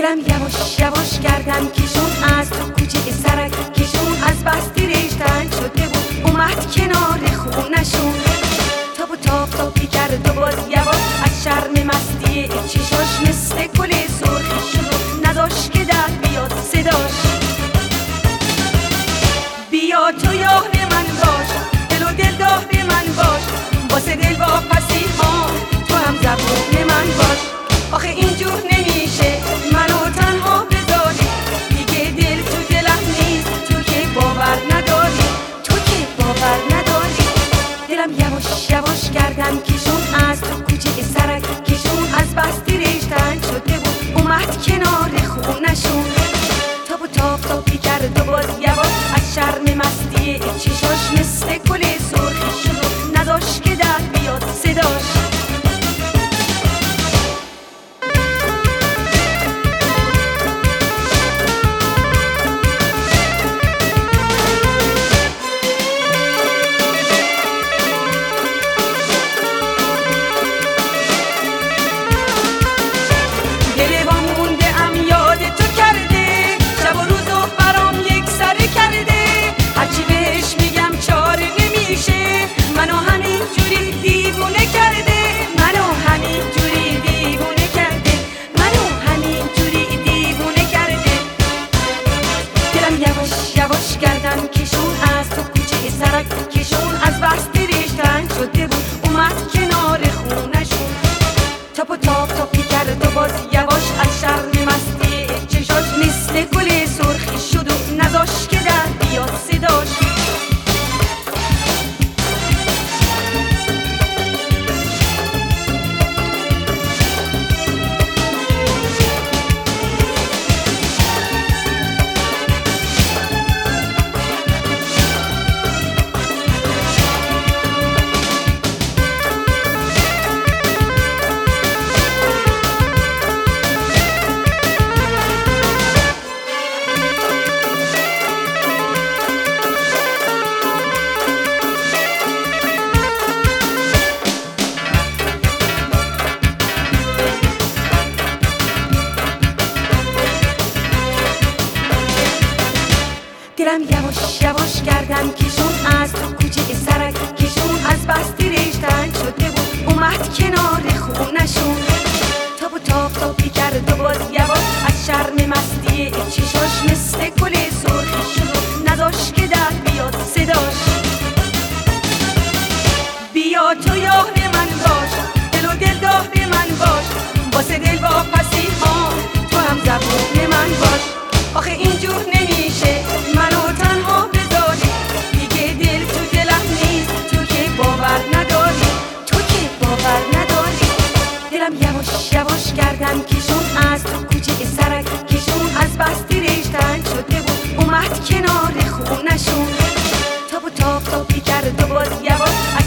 دلم یواش یواش گردن کشون از تو کوچه سرک کشون از بستی ریشتن شده بود اومد کنار خونشون تاب و تاپی کرد و باز یواش از شرم مستی چشاش مثل گل سرخی شد و نذاش که در بیاد صداش بیا تو یار من باش دل و دلدار من باش واسه دل واپسی ها تو هم زبون من باش آخه اینجور نمیشه منو تنها بذاری دیگه دل تو دلم نیست تو که باور نداری دلم یواش یواش گردن کشون از تو کوچه سرک کشون از بستی ریشتن شده بود اومد کنار خونشون تاب و تاپی کرد و باز یواش از شرم مستی چشاش مثل گل سرخی شد و نذاش که در بیاد صداش یواش گردن کشون از تو کوچه سرک کشون از بستی ریشتن شده بود اومد کنار خونشون تاب و تاپی کرد و باز یواش از شرم مستی چشاش مثل گل سرخی شد و نذاش که در بیاد صداش دلم یواش یواش گردن کشون از تو کوچه سرک کشون از بستی ریشتن شده بود اومد کنار خونشون تاب و تاپی کرد و باز یواش از شرم مستی چشاش مثل گل سرخی شد و نذاش که در بیاد صداش بیا تو یار من باش دل و دلدار من باش واسه دل واپسی ها تو هم زبون من باش آخه اینجور نمیشه منو تنها بذاری دیگه دل تو دلم نیست تو که باور نداری دلم یواش یواش گردن کشون از تو کوچه سرک کشون از بستی ریشتن شده بود اومد کنار خونشون تاب و تاپی کرد و باز یواش